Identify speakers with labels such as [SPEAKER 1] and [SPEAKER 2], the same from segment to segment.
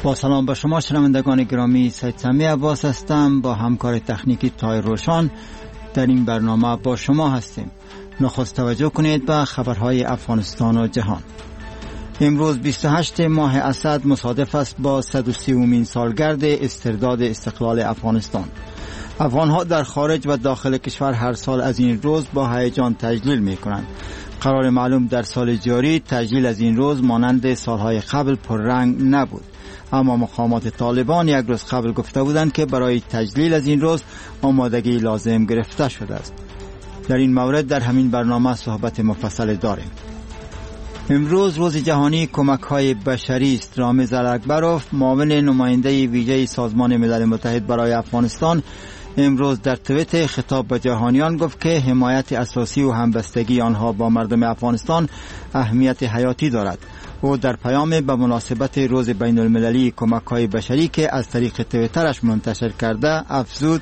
[SPEAKER 1] با سلام به شما شنوندگان گرامی، سید سمی عباس هستم. با همکار تکنیکی طاهر روشان در این برنامه با شما هستیم. نخست توجه کنید به خبرهای افغانستان و جهان. امروز 28 ماه اسد مصادف است با 130مین سالگرد استرداد استقلال افغانستان. افغانها در خارج و داخل کشور هر سال از این روز با هیجان تجلیل می کنند. قرار معلوم در سال جاری تجلیل از این روز مانند سالهای قبل پررنگ نبود، اما مقامات طالبان یک روز قبل گفته بودند که برای تجلیل از این روز آمادگی لازم گرفته شده است. در این مورد در همین برنامه صحبت مفصل داریم. امروز روز جهانی کمک‌های بشری است. رامز الاکبروف، معاون نماینده ویژه سازمان ملل متحد برای افغانستان، امروز در توییت خطاب به جهانیان گفت که حمایت اساسی و همبستگی آنها با مردم افغانستان اهمیت حیاتی دارد. او در پیام به مناسبت روز بین المللی کمک‌های بشری که از طریق توییترش منتشر کرده افزود: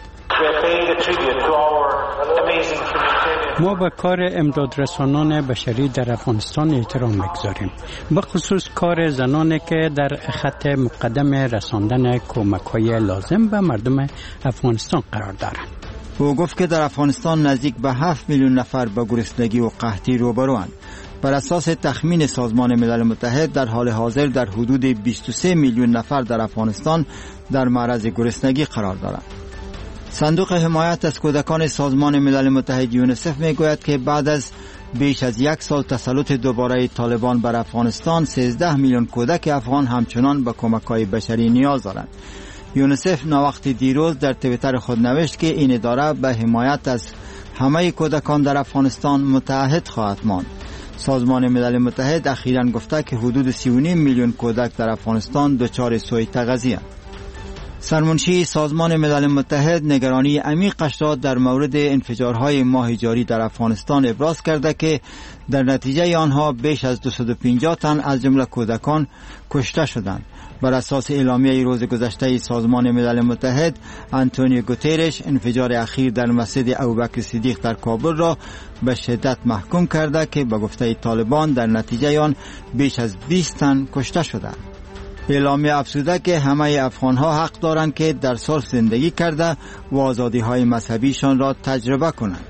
[SPEAKER 2] ما به کار امدادرسانان بشری در افغانستان احترام می‌گذاریم، به خصوص کار زنانی که در خط مقدم رساندن کمک‌های لازم به مردم افغانستان قرار دارند.
[SPEAKER 1] او گفت که در افغانستان نزدیک به 7 میلیون نفر با گرسنگی و قحطی روبروند. بر اساس تخمین سازمان ملل متحد در حال حاضر در حدود 23 میلیون نفر در افغانستان در معرض گرسنگی قرار دارند. صندوق حمایت از کودکان سازمان ملل متحد یونیسف میگوید که بعد از بیش از یک سال تسلط دوباره طالبان بر افغانستان 13 میلیون کودک افغان همچنان به کمک‌های بشری نیاز دارند. یونیسف ناوقت دیروز در توییتر خود نوشت که این اداره به حمایت از همه کودکان در افغانستان متعهد خواهد ماند. سازمان ملل متحد اخیراً گفته که حدود 3.5 میلیون کودک در افغانستان دچار سوء تغذیه. سرمنشی سازمان ملل متحد نگرانی عمیقش را در مورد انفجارهای ماه جاری در افغانستان ابراز کرده که در نتیجه آنها بیش از 250 تن از جمله کودکان کشته شدند. بر اساس اعلامیه روز گذشته سازمان ملل متحد، آنتونیو گوترش انفجار اخیر در مسجد ابوبکر صدیق در کابل را به شدت محکوم کرده که به گفته طالبان در نتیجه آن بیش از 20 تن کشته شدند. اعلامیه افزوده که همه افغانها حق دارند که در صلح زندگی کرده و آزادی‌های مذهبیشان را تجربه کنند.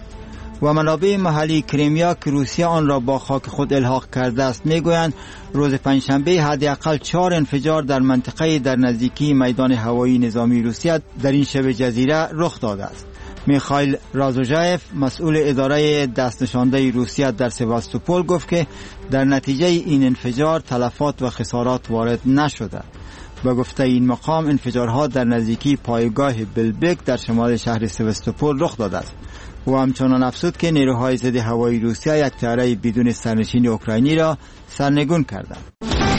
[SPEAKER 1] و منابع محلی کریمیا که روسیه آن را با خاک خود الحاق کرده است میگویند روز پنجشنبه حداقل 4 انفجار در منطقه در نزدیکی میدان هوایی نظامی روسیه در این شبه جزیره رخ داده است. میخائیل رازوژایف، مسئول اداره دستنشانده روسیه در سواستوپول، گفت که در نتیجه این انفجار تلفات و خسارات وارد نشده. به گفته این مقام انفجارها در نزدیکی پایگاه بلبک در شمال شهر سواستوپول رخ داده است. و همچنان افزود که نیروهای ضد هوایی روسیه یک طیاره بدون سرنشین اوکراینی را سرنگون کردند.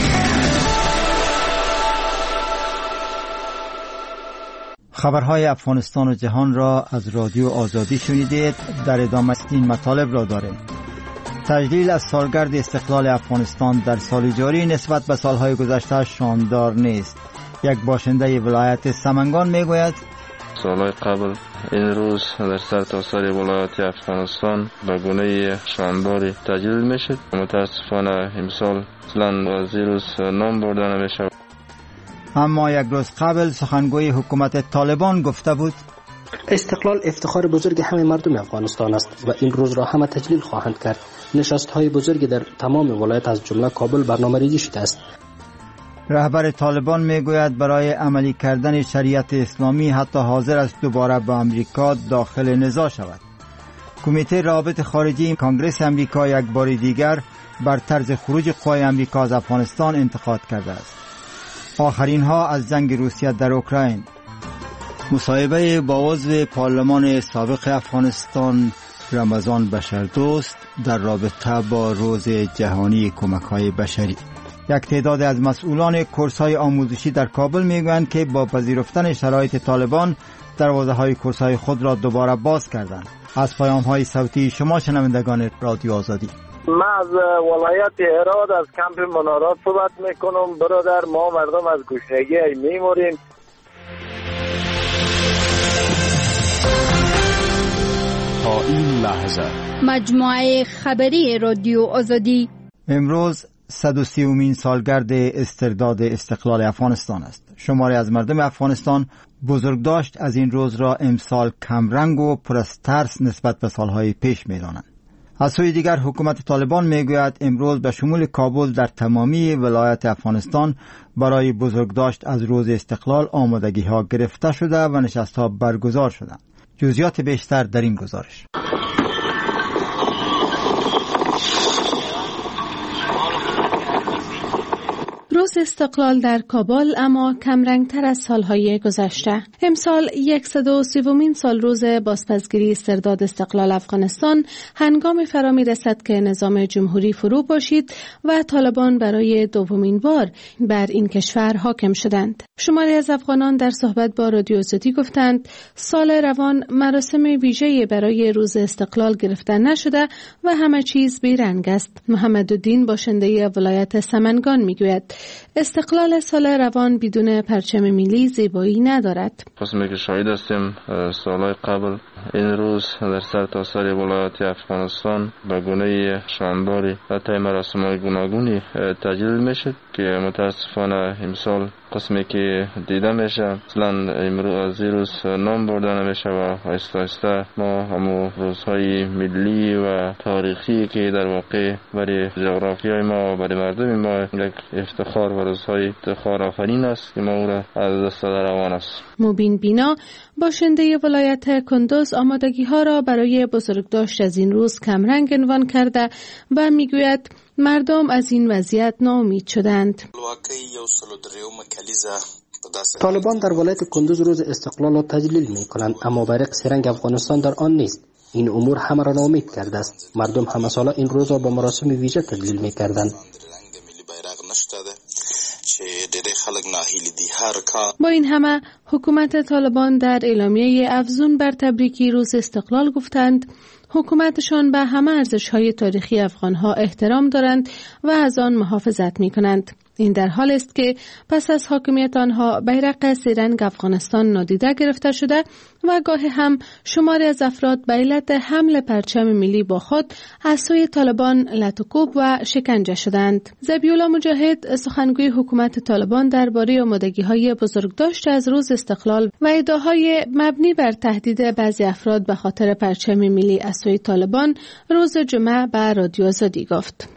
[SPEAKER 1] خبرهای افغانستان و جهان را از رادیو آزادی شنیدید. در ادامه این مطالب را داریم. تجلیل از سالگرد استقلال افغانستان در سال جاری نسبت به سالهای گذشته شاندار نیست. یک باشنده ولایت سمنگان میگوید
[SPEAKER 3] سالهای قبل این روز در سرتاسر ولایات افغانستان به گونه شانداری تجلیل میشد. متاسفانه امسال اصلا از این روز نام برده نمیشه.
[SPEAKER 1] اما یک روز قبل سخنگوی حکومت طالبان گفته بود
[SPEAKER 4] استقلال افتخار بزرگ همه مردم افغانستان است و این روز را همه تجلیل خواهند کرد. نشست‌های بزرگی در تمام ولایت از جمله کابل برنامه‌ریزی شده است.
[SPEAKER 1] رهبر طالبان میگوید برای عملی کردن شریعت اسلامی حتی حاضر است دوباره با امریکا داخل نزاع شود. کمیته روابط خارجی کنگره امریکا یک بار دیگر بر طرز خروج قوای امریکا از افغانستان انتقاد کرده است. آخرین ها از جنگ روسیه در اوکراین. مصاحبه با عضو پارلمان سابق افغانستان رمضان بشردوست در رابطه با روز جهانی کمک‌های بشری. یک تعداد از مسئولان کورس‌های آموزشی در کابل میگویند که با پذیرفتن شرایط طالبان دروازه‌های کورس‌های خود را دوباره باز کردند. از پیام‌های صوتی شما شنوندگان رادیو آزادی.
[SPEAKER 5] من از ولایت هرات از کمپ منارات صحبت میکنم. برادر، ما مردم از گشنگی میموریم.
[SPEAKER 6] تا این لحظه
[SPEAKER 7] مجموعه خبری رادیو آزادی
[SPEAKER 1] امروز 130مین سالگرد استرداد استقلال افغانستان است. شماری از مردم افغانستان بزرگداشت از این روز را امسال کمرنگ و پر از ترس نسبت به سالهای پیش می‌دانند. از سوی دیگر حکومت طالبان میگوید امروز به شمول کابل در تمامی ولایت افغانستان برای بزرگداشت از روز استقلال آمادگی‌ها گرفته شده و نشست‌ها برگزار شدند. جزئیات بیشتر در این گزارش.
[SPEAKER 6] روز استقلال در کابل اما کمرنگتر از سالهای گذشته. امسال 130مین سال روز بازپسگیری استرداد استقلال افغانستان هنگامی فرا می‌رسد که نظام جمهوری فرو باشید و طالبان برای دومین بار بر این کشور حاکم شدند. شماری از افغانان در صحبت با رادیو آزادی گفتند سال روان مراسم ویژه‌ای برای روز استقلال گرفته نشده و همه چیز بیرنگ است. محمدالدین باشنده ولایت سمنگان میگوید استقلال سال روان بدون پرچم ملی زیبایی ندارد.
[SPEAKER 3] قسمی که شاهد هستیم سالهای قبل این روز در سرتاسر ولایت افغانستان به گونه شانداری و طی مراسم‌های گوناگونی تجلیل میشد که متاسفانه امسال قسمی که دیده میشه اصلا امروز از این روز نام برده نمیشه و آهسته آهسته ما همون روزهای ملی و تاریخی که در واقع برای جغرافیای ما و برای مردم ما یک افتخار و روزهای افتخار آفرین است که ما او را از دست روان است.
[SPEAKER 6] مبین بینا باشنده ولایت کندوز آمادگی‌ها را برای بزرگداشت از این روز کمرنگ عنوان کرده و میگوید مردم از این وضعیت ناامید شدند.
[SPEAKER 4] طالبان در ولایت کندوز روز استقلال را تجلیل می کنند اما بیرق سرنگ افغانستان در آن نیست. این امور همه را ناامید کرده است. مردم همه ساله این روز را با مراسم ویژه تجلیل می کردند.
[SPEAKER 6] با این همه حکومت طالبان در اعلامیه افزون بر تبریکی روز استقلال گفتند حکومتشان به همه ارزش‌های تاریخی افغان‌ها احترام دارند و از آن محافظت می‌کنند. این در حال است که پس از حاکمیت آنها بیرق سه‌رنگ افغانستان نادیده گرفته شده و گاهی هم شماری از افراد به علت حمل پرچم ملی با خود از سوی طالبان لطوکوب و شکنجه شدند. ذبیح‌الله مجاهد سخنگوی حکومت طالبان درباره آمادگی‌های بزرگداشت از روز استقلال و ادعاهای مبنی بر تهدید بعضی افراد به خاطر پرچم ملی از سوی طالبان روز جمعه به رادیو آزادی گفت.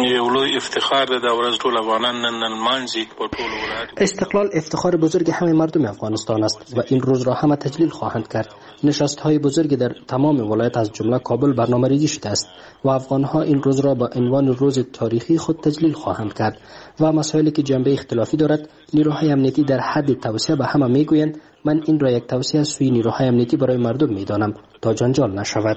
[SPEAKER 4] استقلال افتخار بزرگ همه مردم افغانستان است و این روز را همه تجلیل خواهند کرد. نشست‌های بزرگی در تمام ولایت از جمله کابل برنامه‌ریزی شده است و افغان‌ها این روز را با عنوان روز تاریخی خود تجلیل خواهند کرد و مسائلی که جنبه اختلافی دارد نیروهای امنیتی در حد توصیه به همه میگویند من این را یک توصیه از سوی نیروهای امنیتی برای مردم میدانم تا جنجال نشود.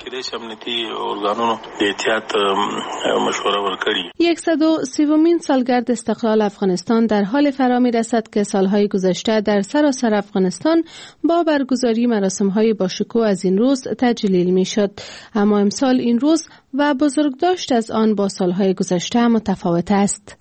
[SPEAKER 6] 130مین سالگرد استقلال افغانستان در حال فرا می‌رسد که سالهای گذشته در سراسر افغانستان با برگزاری مراسم‌های باشکوه از این روز تجلیل می‌شد، اما امسال این روز و بزرگداشت از آن با سالهای گذشته متفاوت است.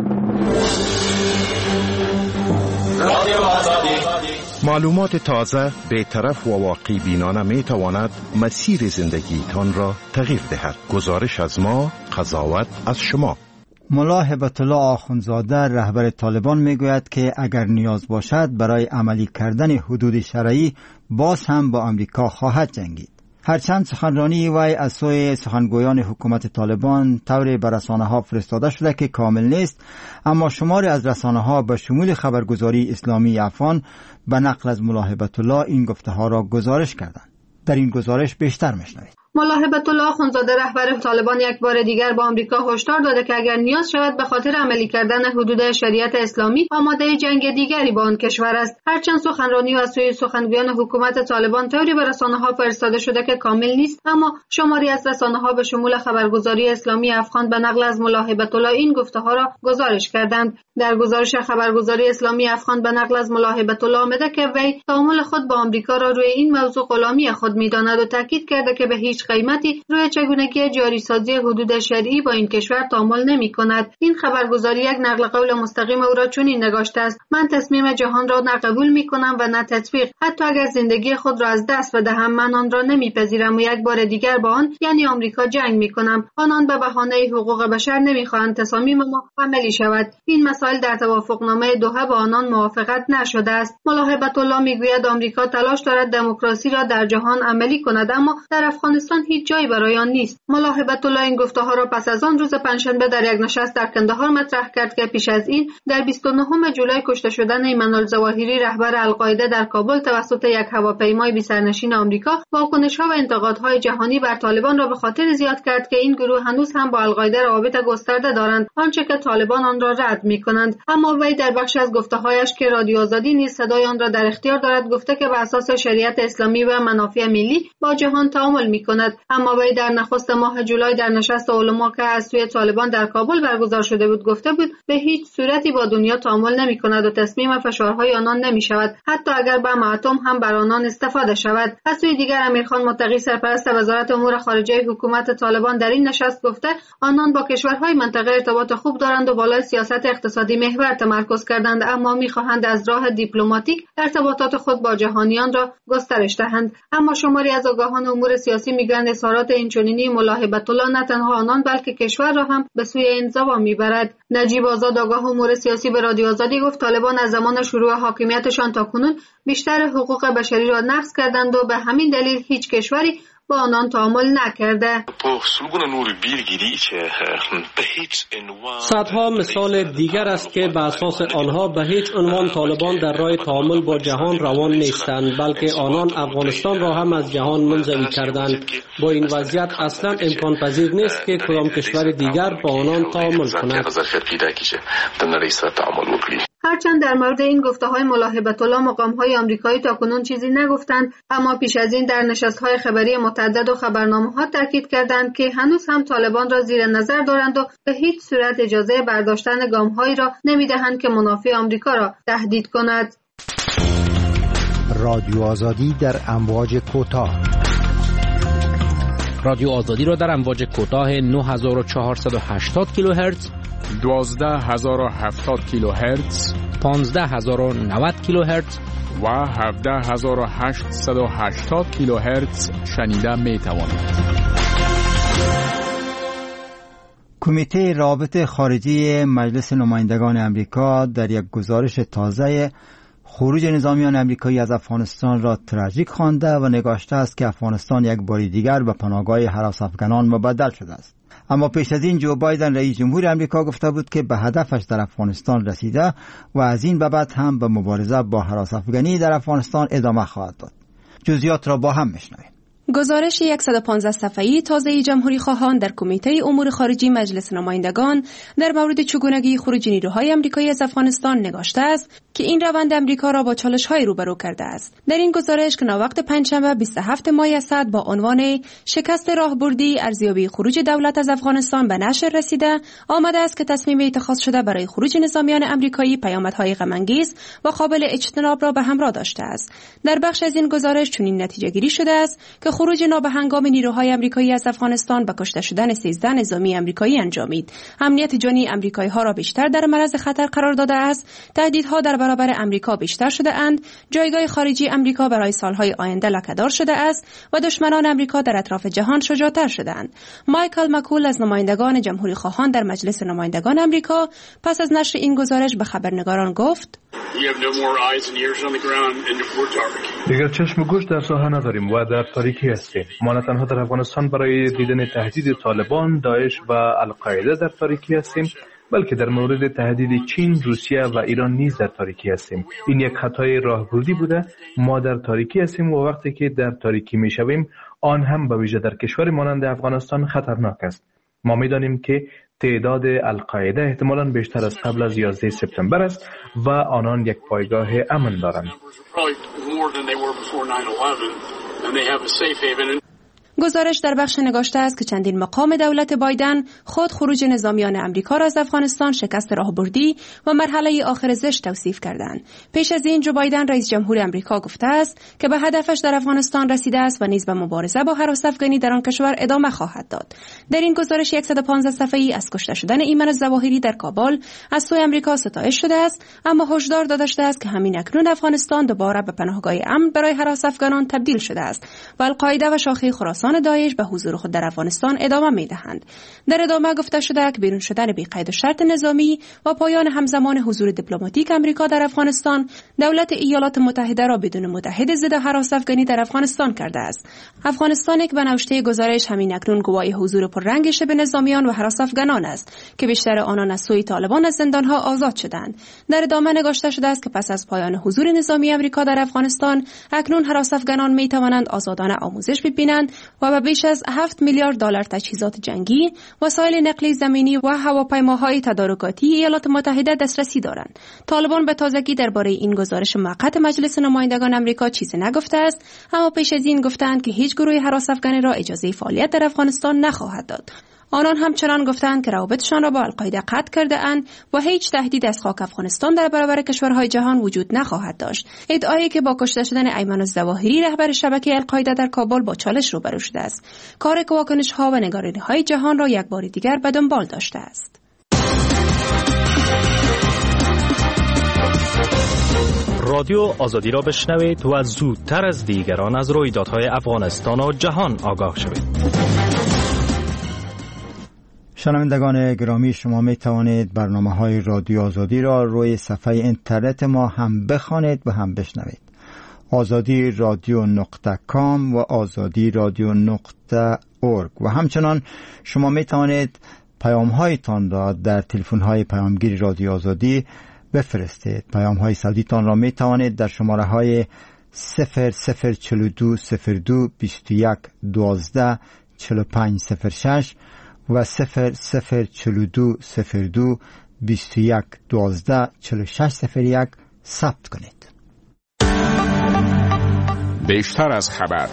[SPEAKER 7] معلومات تازه، بی‌طرف و واقعی بینانه می تواند مسیر زندگیتان را تغییر دهد. گزارش از ما، قضاوت از شما.
[SPEAKER 1] ملا هبت الله آخوندزاده رهبر طالبان میگوید که اگر نیاز باشد برای عملی کردن حدود شرعی باز هم با امریکا خواهد جنگید. هرچند سخنرانی وی از سوی سخنگویان حکومت طالبان طوری به رسانه‌ها فرستاده شده که کامل نیست، اما شماری از رسانه‌ها به شمول خبرگزاری اسلامی افغان به نقل از ملا هبت الله این گفته‌ها را گزارش کردند. در این گزارش بیشتر می‌شنوید.
[SPEAKER 8] ملا هبت الله آخوندزاده رهبر طالبان یک بار دیگر با آمریکا هشدار داده که اگر نیاز شود به خاطر عملی کردن حدود شریعت اسلامی آماده جنگ دیگری با آن کشور است. هرچند سخنرانی از سوی سخنگویان حکومت طالبان طوری به رسانه‌ها فرستاده شده که کامل نیست، اما شماری از رسانه‌ها به شمول خبرگزاری اسلامی افغان به نقل از ملا هبت الله این گفته‌ها را گزارش کردند. در گزارش خبرگزاری اسلامی افغان به نقل از ملا هبت الله آمده که وی تعامل خود با آمریکا را روی این موضوع غلامی خود می‌داند و تاکید کرده که به هیچ قیمتی روی چگونگی جاری سازی حدود شرعی با این کشور تأمل نمی‌کند. این خبرگزاری یک نقل قول مستقیم او را چنین نگاشته است: من تصمیم جهان را نه قبول می‌کنم و نه تطبیق. حتی اگر زندگی خود را از دست بدهم من آن را نمی‌پذیرم و یک بار دیگر با آن یعنی آمریکا جنگ می‌کنم. آنان به بهانه حقوق بشر نمی‌خواهند تصامیم ما عملی شود. این مسائل در توافقنامه دوحه با آنان موافقت نشده است. ملا هیبت الله میگوید آمریکا تلاش دارد دموکراسی را در جهان عملی کند، اما در افغانستان هیچ جایی برای آن نیست. ملا هیبت الله این گفته‌ها را پس از آن روز پنجشنبه در یک نشست در کندهار مطرح کرد که پیش از این در 29 جولای کشته شدن ایمن الظواهری رهبر القاعده در کابل توسط یک هواپیمای بی‌سرنشین آمریکا واکنش‌ها و انتقادهای جهانی بر طالبان را به خاطر زیاد کرد که این گروه هنوز هم با القاعده روابط گسترده دارند، آنچه که طالبان آن را رد می‌کنند. اما وی در بخش از گفته‌هایش که رادیو آزادی نیز صدای آن را در اختیار دارد گفته که بر اساس شریعت اسلامی و منافع ملی با جهان تعامل می‌کند. اما وی در نخست ماه جولای در نشست علما که از سوی طالبان در کابل برگزار شده بود گفته بود به هیچ صورتی با دنیا تعامل نمی‌کند و تسلیم فشارهای آنان نمی‌شود، حتی اگر بم اتم هم بر آنان استفاده شود. از سوی دیگر امیرخان متقی سرپرست وزارت امور خارجه حکومت طالبان در این نشست گفته آنان با کشورهای منطقه ارتباط خوب دارند و بالای سیاست اقتصادی محور تمرکز کردند، اما می‌خواهند از راه دیپلماتیک ارتباطات خود با جهانیان را گسترش دهند. اما شماری از آگاهان امور سیاسی میگویند اظهارات اینچنینی ملا هیبت الله نه تنها آنان بلکه کشور را هم به سوی انزوا میبرد. نجیب آزاد آگاه امور سیاسی به رادیو آزادی گفت طالبان از زمان شروع حاکمیتشان تاکنون بیشتر حقوق بشری را نقض کردند و به همین دلیل هیچ کشوری با آنان تعامل نکرده.
[SPEAKER 9] صدها مثال دیگر است که به اساس آنها به هیچ عنوان طالبان در راه تعامل با جهان روان نیستند، بلکه آنان افغانستان را هم از جهان منزوی کردند. با این وضعیت اصلا امکان پذیر نیست که کدام کشور دیگر با آنان تعامل کند.
[SPEAKER 8] هرچند در مورد این گفته‌های ملا هیبت الله مقام‌های آمریکایی تاکنون چیزی نگفتند، اما پیش از این در نشست‌های خبری متعدد و خبرنامه‌ها تاکید کردند که هنوز هم طالبان را زیر نظر دارند و به هیچ صورت اجازه برداشتن گام‌هایی را نمی‌دهند که منافع آمریکا را تهدید کند.
[SPEAKER 10] رادیو آزادی در امواج کوتاه.
[SPEAKER 11] رادیو آزادی را در امواج کوتاه 9480 کیلوهرتز،
[SPEAKER 12] 12070 کیلوهرتز،
[SPEAKER 11] 15090 کیلوهرتز
[SPEAKER 12] و 17880 کیلوهرتز شنیده می توانید.
[SPEAKER 1] کمیته روابط خارجی مجلس نمایندگان امریکا در یک گزارش تازه خروج نظامیان امریکایی از افغانستان را تراژیک خوانده و نگاشته است که افغانستان یک بار دیگر به پناهگاه هراس افغانان مبدل شده است. اما پیش از این جو بایدن رئیس جمهور امریکا گفته بود که به هدفش در افغانستان رسیده و از این به بعد هم به مبارزه با هراس افغانی در افغانستان ادامه خواهد داد. جزئیات را با هم میشنویم.
[SPEAKER 13] گزارش 115 صفحه‌ای تازه جمهوری خواهان در کمیته امور خارجی مجلس نمایندگان در مورد چگونگی خروج نیروهای آمریکایی از افغانستان نگاشته است که این روند امریکا را با چالش‌های روبرو کرده است. در این گزارش که ناوقت پنجشنبه 27 ماه اسد با عنوان شکست راهبردی ارزیابی خروج دولت از افغانستان به نشر رسیده، آمده است که تصمیم اتخاذ شده برای خروج نظامیان آمریکایی پیامدهای غم‌انگیز و قابل اجتناب را به همراه داشته است. در بخش از این گزارش چنین نتیجه گیری شده است که خروج نابهنگام نیروهای آمریکایی از افغانستان به کشته شدن 13 نظامی آمریکایی انجامید. امنیت جانی آمریکایی‌ها را بیشتر در معرض خطر قرار داده است. تهدیدها در برابر آمریکا بیشتر شده اند. جایگاه خارجی آمریکا برای سالهای آینده لکه‌دار شده است و دشمنان آمریکا در اطراف جهان شجاع‌تر شدند. مایکل مکول از نمایندگان جمهوری خواهان در مجلس نمایندگان آمریکا پس از نشر این گزارش به خبرنگاران گفت:
[SPEAKER 14] دیگر چشم و گوش در ساحه نداریم و در تاریکی هستیم. ما نه تنها در افغانستان برای دیدن تهدید طالبان، داعش و القاعده در تاریکی هستیم، بلکه در مورد تهدید چین، روسیه و ایران نیز در تاریکی هستیم. این یک خطای راهبردی بوده. ما در تاریکی هستیم و وقتی که در تاریکی میشویم آن هم به ویژه در کشور مانند افغانستان خطرناک است. ما میدانیم که تعداد القاعده احتمالاً بیشتر از قبل از 11 سپتامبر است و آنان یک پایگاه امن دارند.
[SPEAKER 13] گزارش در بخش نگاشته است که چندین مقام دولت بایدن خود خروج نظامیان امریکا را از افغانستان شکست راهبردی و مرحله آخر زشت توصیف کردند. پیش از این جو بایدن رئیس جمهور امریکا گفته است که به هدفش در افغانستان رسیده است و نیز به مبارزه با هراس افغانی در آن کشور ادامه خواهد داد. در این گزارش 115 صفحه‌ای از کشته شدن ایمن الظواهری در کابل از سوی امریکا ستایش شده است، اما هشدار داده شده است که همین اکنون افغانستان دوباره به پناهگاه امن برای هراس افغانان تبدیل شده است و القاعده و شاخه خراسان داعش به حضور خود در افغانستان ادامه می‌دهند. در ادامه گفته شده که بیرون شدن بی قید و شرط نظامی و پایان همزمان حضور دیپلماتیک امریکا در افغانستان دولت ایالات متحده را بدون متحد ضد هراس افغانی در افغانستان کرده است. افغانستان که به نوشته گزارش همین اکنون گواهی حضور پررنگ شبه نظامیان و هراس افغانان است که بیشتر آنان از سوی طالبان از زندانها آزاد شدند. در ادامه نگاشته شده است که پس از پایان حضور نظامی امریکا در افغانستان اکنون هراس افغانان می توانند آزادانه آموزش ببینند و به بیش از 7 میلیارد دلار تجهیزات جنگی، وسایل نقلیه زمینی و هواپیماهای تدارکاتی ایالات متحده دسترسی دارند. طالبان به تازگی درباره این گزارش موقت مجلس نمایندگان آمریکا چیزی نگفته است، اما پیش از این گفتند که هیچ گروه هراس افغانی را اجازه فعالیت در افغانستان نخواهد داد. آنان همچنان گفتند که روابطشان را با القاعده قطع کرده اند و هیچ تهدید از خاک افغانستان در برابر کشورهای جهان وجود نخواهد داشت. ادعایی که با کشته شدن ایمن الظواهری رهبر شبکه القاعده در کابل با چالش روبرو شده است، کاری که واکنش‌ها و نگرانی‌های جهان را یک بار دیگر به دنبال داشته است.
[SPEAKER 15] رادیو آزادی را بشنوید و زودتر از دیگران از رویدادهای افغانستان و جهان آگاه شوید.
[SPEAKER 1] شنوندگان گرامی، شما می توانید برنامه‌های رادیو آزادی را روی صفحه اینترنت ما هم بخوانید و هم بشنوید. azadi.radio.com و azadi.radio.org و همچنان شما می توانید پیام‌هایتان را در تلفن‌های پیامگیر رادیو آزادی بفرستید. پیام‌های صوتیتان را می توانید در شماره‌های 0042 02 21 12 4506 و 0042 02 21 12 4601 ثبت کنید.
[SPEAKER 12] بیشتر از خبر.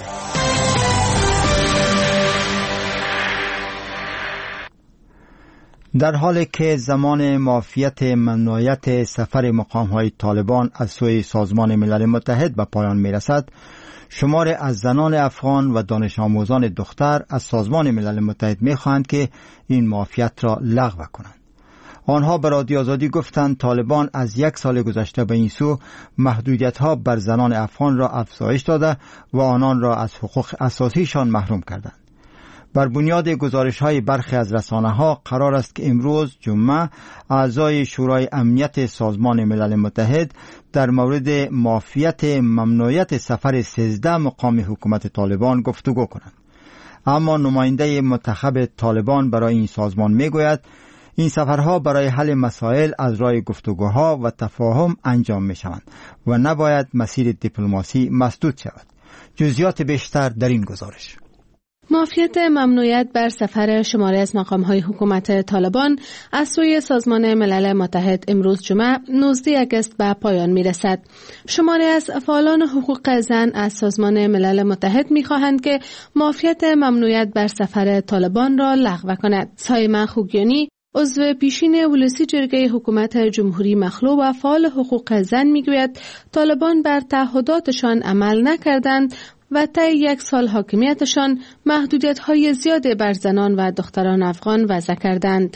[SPEAKER 1] در حالی که زمان معافیت ممنوعیت سفر مقام‌های طالبان از سوی سازمان ملل متحد به پایان می‌رسد، شمار از زنان افغان و دانش آموزان دختر از سازمان ملل متحد می‌خواهند که این معافیت را لغو کنند. آنها به رادیو آزادی گفتند طالبان از 1 سال گذشته به این سو محدودیت‌ها بر زنان افغان را افزایش داده و آنان را از حقوق اساسیشان محروم کردند. بر بنیاد گزارش‌های برخی از رسانه‌ها قرار است که امروز جمعه اعضای شورای امنیت سازمان ملل متحد در مورد معافیت ممنوعیت سفر 13 مقام حکومت طالبان گفتگو کنند. اما نماینده منتخب طالبان برای این سازمان میگوید این سفرها برای حل مسائل از راه گفتگوها و تفاهم انجام می‌شوند و نباید مسیر دیپلماسی مسدود شود. جزئیات بیشتر در این گزارش.
[SPEAKER 6] معافیت ممنوعیت بر سفر شماری از مقام‌های حکومت طالبان از سوی سازمان ملل متحد امروز جمعه 19 آگوست به پایان می‌رسد. شماری از فعالان حقوق زن از سازمان ملل متحد می‌خواهند که معافیت ممنوعیت بر سفر طالبان را لغو کند. سایمه خوگیانی، عضو پیشین ولسی جرگه حکومت جمهوری مخلوع و فعال حقوق زن میگوید طالبان بر تعهداتشان عمل نکردند و طی 1 سال حاکمیتشان محدودیت‌های زیادی بر زنان و دختران افغان وضع کردند.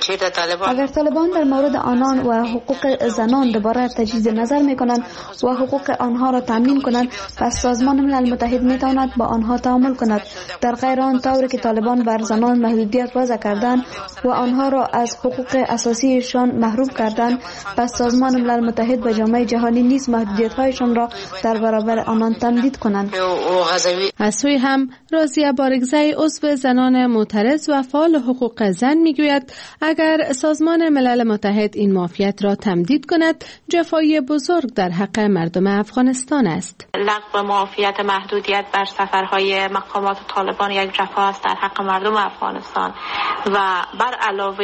[SPEAKER 16] اگر طالبان در مورد آنان و حقوق زنان دوباره تجدید نظر میکنند و حقوق آنها را تامین کنند، پس سازمان ملل متحد میتواند با آنها تعامل کند. در غیر آن طوری که طالبان بر زنان محدودیت وضع کردند و آنها را از حقوق اساسیشان محروم کردند، پس سازمان ملل متحد و جامعه جهانی نیز محدودیت‌هایشان را در برابر آنان تمدید کنند.
[SPEAKER 6] از سوی هم راضیه بارگزی عضو زنان معترض و فعال حقوق زن میگوید اگر سازمان ملل متحد این معافیت را تمدید کند، جفای بزرگ در حق مردم افغانستان است.
[SPEAKER 17] لغو معافیت محدودیت بر سفرهای مقامات طالبان یک جفا است در حق مردم افغانستان و بر علاوه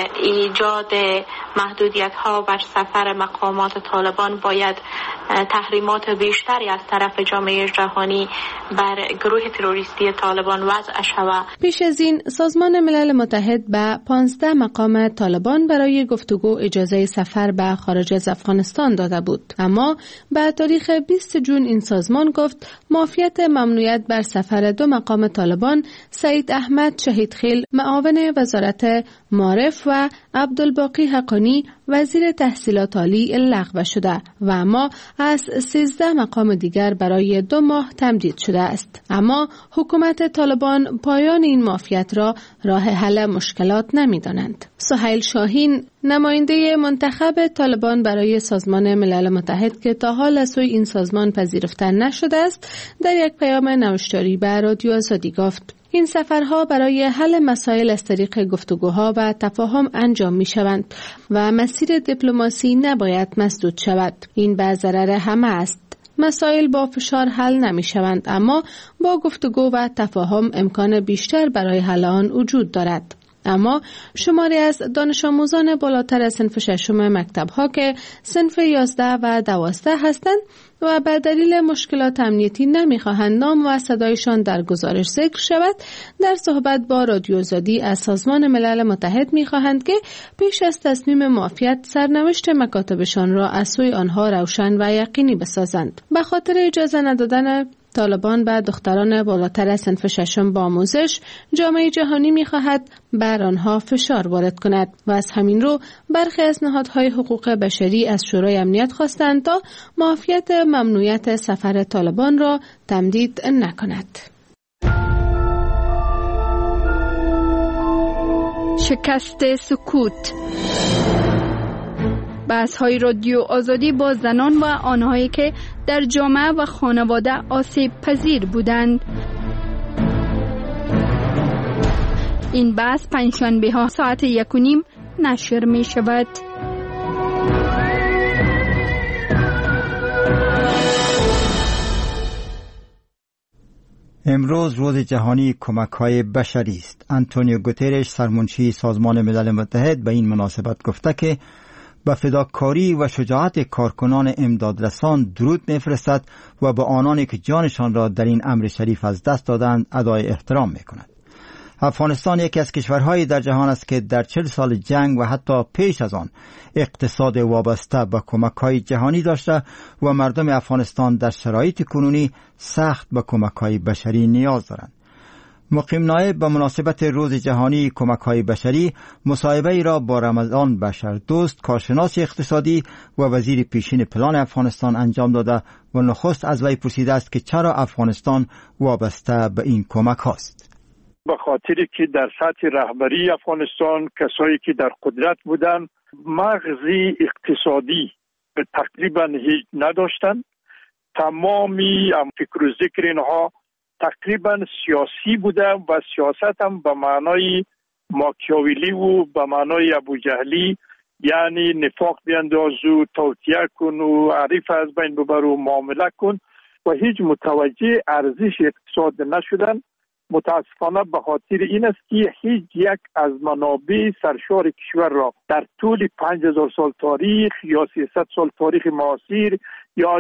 [SPEAKER 17] ایجاد محدودیت‌ها بر سفر مقامات طالبان باید تحریمات بیشتری از طرف جامعه جهانی بر گروه تروریستی طالبان وضع شود.
[SPEAKER 6] پیش از این سازمان ملل متحد به 15 مقام طالبان برای گفتگو اجازه سفر به خارج از افغانستان داده بود، اما به تاریخ 20 جون این سازمان گفت معافیت ممنوعیت بر سفر 2 مقام طالبان، سعید احمد شهیدخیل معاون وزارت معارف و عبدالباقی حقانی وزیر تحصیلات عالی لغو شده و اما از 13 مقام دیگر برای 2 ماه تمدید شده است. اما حکومت طالبان پایان این معافیت را راه حل مشکلات نمی‌دانند. سهیل شاهین نماینده منتخب طالبان برای سازمان ملل متحد که تا حال از سوی این سازمان پذیرفته نشده است، در یک پیام نوشتاری به رادیو آزادی گفت این سفرها برای حل مسائل از طریق گفتگوها و تفاهم انجام می شوند و مسیر دیپلماسی نباید مسدود شود. این به ضرر همه است. مسائل با فشار حل نمی شوند، اما با گفتگو و تفاهم امکان بیشتر برای حل آن وجود دارد. اما شماری از دانش آموزان بالاتر از صنف 6 مکتب‌ها که صنف 11 و 12 هستند و به دلیل مشکلات امنیتی نمی‌خواهند نام و صدایشان در گزارش ذکر شود، در صحبت با رادیو آزادی از سازمان ملل متحد می‌خواهند که پیش از تصمیم معافیت سرنوشت مکاتبشان را از سوی آنها روشن و یقینی بسازند. به خاطر اجازه ندادن طالبان به دختران بالاتر از صنف 6 با آموزش، جامعه جهانی می‌خواهد بر آنها فشار وارد کند و از همین رو برخی از نهادهای حقوق بشری از شورای امنیت خواستند تا معافیت ممنوعیت سفر طالبان را تمدید نکند.
[SPEAKER 18] شکست سکوت. بحث‌های رادیو آزادی با زنان و آنهایی که در جامعه و خانواده آسیب پذیر بودند. این بحث پنجشنبه‌ها ساعت 1:30 نشر می شود.
[SPEAKER 1] امروز روز جهانی کمک‌های بشری است. آنتونیو گوترش سرمنشی سازمان ملل متحد به این مناسبت گفته که به فداکاری و شجاعت کارکنان امدادرسان درود می‌فرستد و به آنانی که جانشان را در این امر شریف از دست دادند ادای احترام می‌کند. افغانستان یکی از کشورهایی در جهان است که در 40 سال جنگ و حتی پیش از آن اقتصاد وابسته به کمک‌های جهانی داشته و مردم افغانستان در شرایط کنونی سخت به کمک‌های بشری نیاز دارند. مقیم نایب به مناسبت روز جهانی کمک‌های بشری مصاحبه‌ای را با رمضان بشردوست، کارشناس اقتصادی و وزیر پیشین پلان افغانستان انجام داده و نخست از وی پرسیده است که چرا افغانستان وابسته به این کمک هاست.
[SPEAKER 19] به خاطری که در سطح رهبری افغانستان کسایی که در قدرت بودند مغزی اقتصادی تقریبا هیچ نداشتند. تمامی فکر و ذکر اینها تقریبا سیاسی بوده و سیاست هم به معنای ماکیاویلی و به معنای ابوجهلی، یعنی نفاق بینداز و توطئه کن و عریف از بین ببر و معامله کن و هیچ متوجه ارزش اقتصاد نشدن. متاسفانه به خاطر این است که هیچ یک از منابع سرشار کشور را در طول 5000 سال تاریخ یا 300 سال تاریخ معاصر یا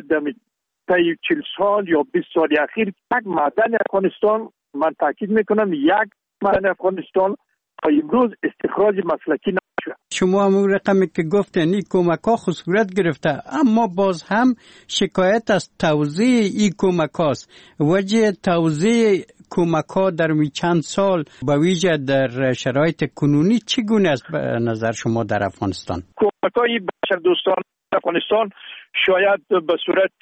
[SPEAKER 19] طی 40 سال یا 20 سال اخیر یک معدن افغانستان، من تاکید میکنم یک معدن افغانستان تا امروز استخراج مسلکی نشده.
[SPEAKER 2] شما همون رقمی که گفتن این کمک ها صورت گرفته، اما باز هم شکایت از توزیع این کمک هاست. وجه توزیع کمک ها در چند سال با ویژه در شرایط کنونی چگونه است به نظر شما در افغانستان؟
[SPEAKER 19] کمک های بشردوستان افغانستان شاید به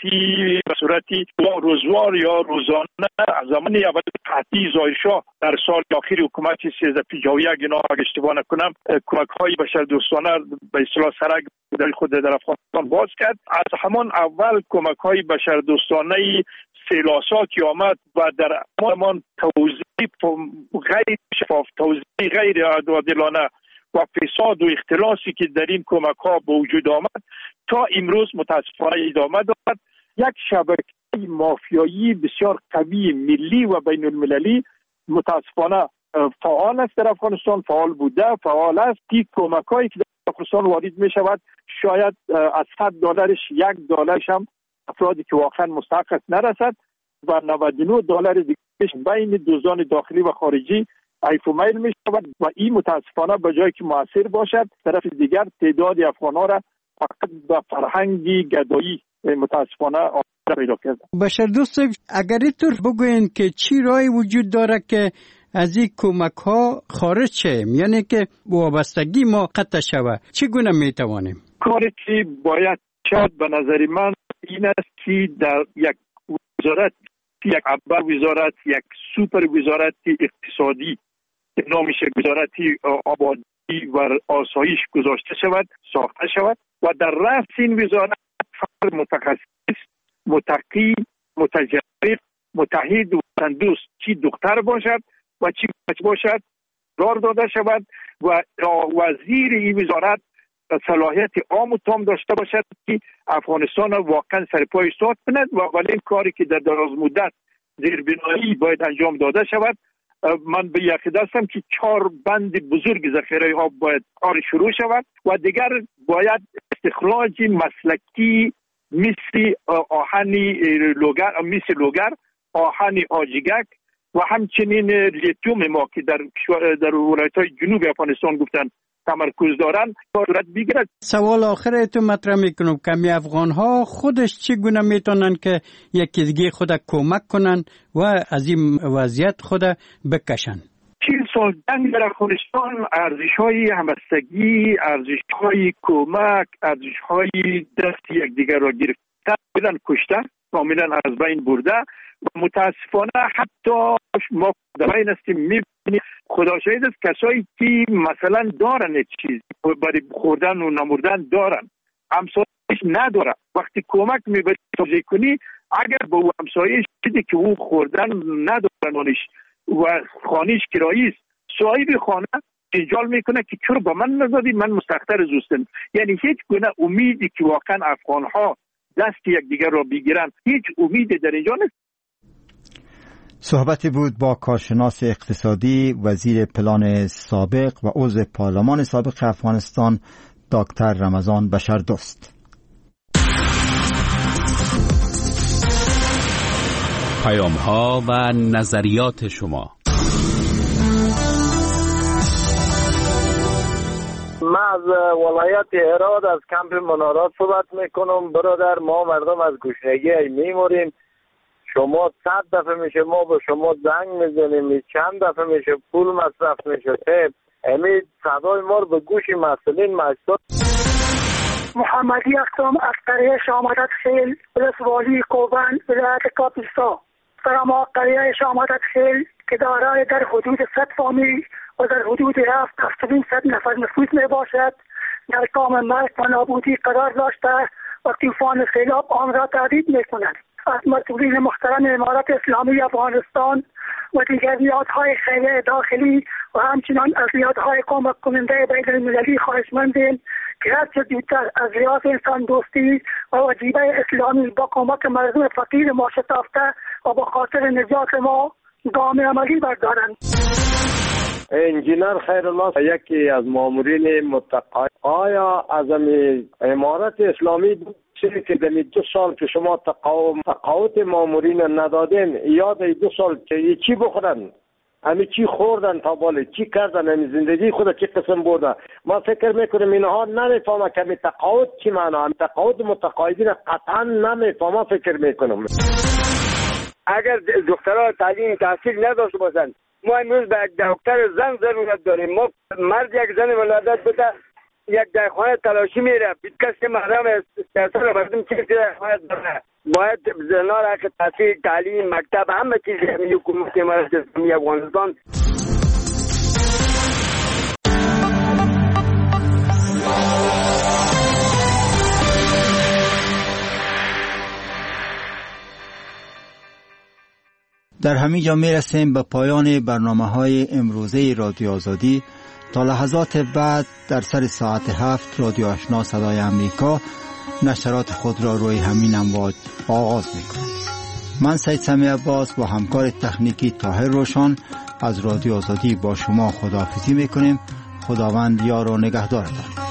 [SPEAKER 19] صورتی روزوار یا روزانه از زمان اول قحطی ظاهرشاه در سال اخیر حکومت 13 پیجاویه اگه اشتباه نکنم کمک‌های بشردوستانه به اصطلاح سرک در خود در افغانستان باز کرد. از همان اول کمک‌های بشردوستانه سیلاساتی آمد و در همان توزیع غیر شفاف، توزیع غیر عادلانه و فساد و اختلاسی که در این کمک ها به وجود آمد تا امروز متاسفانه ادامه دارد. یک شبکه مافیایی بسیار قوی ملی و بین المللی متاسفانه فعال است در افغانستان، فعال بوده، فعال است. که کمک هایی که در افغانستان وارد می شود شاید از $100 $1 هم افرادی که واقعا مستحق است نرسد و $99 دیگه بین دزدان داخلی و خارجی ایف و میل می شود و این متاسفانه به جایی که مؤثر باشد طرف دیگر تعداد افغان ها را فقط به فرهنگی گدایی متاسفانه پیدا کرده.
[SPEAKER 2] بشر دوست اگر اینطور بگوین که چی راهی وجود داره که از این کمک ها خارج شه، یعنی که وابستگی ما قطع شود، چگونه میتوانیم؟
[SPEAKER 19] کاری که باید شد به نظر من این است که در یک وزارت، یک ابر وزارت، یک سوپر وزارت اقتصادی که نامش وزارت آبادی و آسایش گذاشته شود، ساخته شود و در رأس این وزارت فرد متخصص، متقی، متجرب، متحد و وطندوست چی دختر باشد و چی بچه باشد قرار داده شود و وزیر این وزارت صلاحیت عام و تام داشته باشد که افغانستان واقعا سرپای ایستاد کند و اولین کاری که در دراز مدت زیربنایی باید انجام داده شود. من به یقین هستم که 4 بند بزرگ ذخیره آب باید کار شروع شود و دیگر باید استخراج مسلکی مثل آهن لوگر، آهن آجیگک و همچنین لیتیوم ما که در ولایت‌های جنوب افغانستان گفتن تمرکز دارن صورت بگیرد.
[SPEAKER 2] سوال آخر تو مطرح میکنم کمی افغان ها خودش چگونه میتونن که یکی دیگه خود کمک کنن و از این وضعیت خود بکشن؟
[SPEAKER 19] 40 سال جنگ در افغانستان ارزش‌های همبستگی، ارزش‌های کمک، ارزش‌های دست یکدیگر را گرفتن بودن کشته، کاملا از بین برده و متاسفانه حتی ما در این هستیم می‌بینیم خدا شاهد است کسایی که مثلا دارن چیزی برای خوردن و نمردن دارن همسایش نداره، وقتی کمک میبری توضیح کنی اگر به او همسایش چیزی که او خوردن ندارن و خانهش کرایی است صاحب خانه جنجال میکنه که چرا با من نزدی، من مستحق‌تر زوستم. یعنی هیچ گونه امیدی که واقعا افغان ها دست یکدیگر را بگیرن هیچ امیدی در اینجا نیست.
[SPEAKER 1] صحبتی بود با کارشناس اقتصادی، وزیر پلان سابق و عضو پارلمان سابق افغانستان دکتر رمضان بشردوست.
[SPEAKER 12] پیام‌ها و نظریات شما.
[SPEAKER 5] من از ولایت هرات از کمپ منارات صحبت میکنم. برادر ما مردم از گشنگی میموریم. شما 100 دفعه میشه ما به شما زنگ میزنیم، چند دفعه میشه پول مصرف میشه. امید صدای ما رو به گوش مسئولین مجلس.
[SPEAKER 20] محمدی اختم از قریه شامدت خیل ولسوالی کوبن ولایت کاپیستا. فرما قریه شامدت خیل که دارای در حدود 100 فامیل و در حدود 7,700 نفر نفوذ می باشد در کام مرگ و نابودی قرار داشته و طوفان سیلاب آن را تهدید می کند. از مسئولین محترم امارت اسلامی افغانستان و دیگر نهادهای خیریه داخلی و همچنان از نهادهای کمک کننده بین المللی خواهشمندیم که هرچه زودتر از ریاض انسان دوستی و وجیبه اسلامی با کمک مردم فقیر ما شتافته و با خاطر نجات ما گام عملی بردارند.
[SPEAKER 5] انجینر خیرالله یکی از مامورین متقاعد، آیا از امارت اسلامی که در 2 سال که شما تقاعد مامورین ندادین یاد 2 سال که چی بخورن، همین چی خوردن تا بالا چی کردن، همین زندگی خود چی قسم بوده؟ ما فکر میکنیم اینها نمیفهمه که همین تقاعد چی معنا، همین تقاعد متقاعدین قطعا نمیفهمه. فکر میکنم اگر دخترها تعلیم تحصیل نداشته باشن، ما امروز به یک دکتر زن ضرورت داریم. ما مرد یک زن ولادت بده یک در خانه تلاشی میره، بیت کسی محرم سیاست رو بردیم چیزی در خانه داره. باید زنها را که تحصیل تعلیم مکتب همه چیز همین حکومت امارت اسلامی افغانستان.
[SPEAKER 1] در در همین جا می رسیم به پایان برنامه‌های امروزه رادیو آزادی. تا لحظات بعد در سر ساعت 7 رادیو آشنا صدای امریکا نشرات خود را روی همین امواج آغاز می‌کند. من سید سمیع عباس با همکار تکنیکی طاهر روشن از رادیو آزادی با شما خداحافظی می‌کنیم. خداوند یار و نگهدارتان.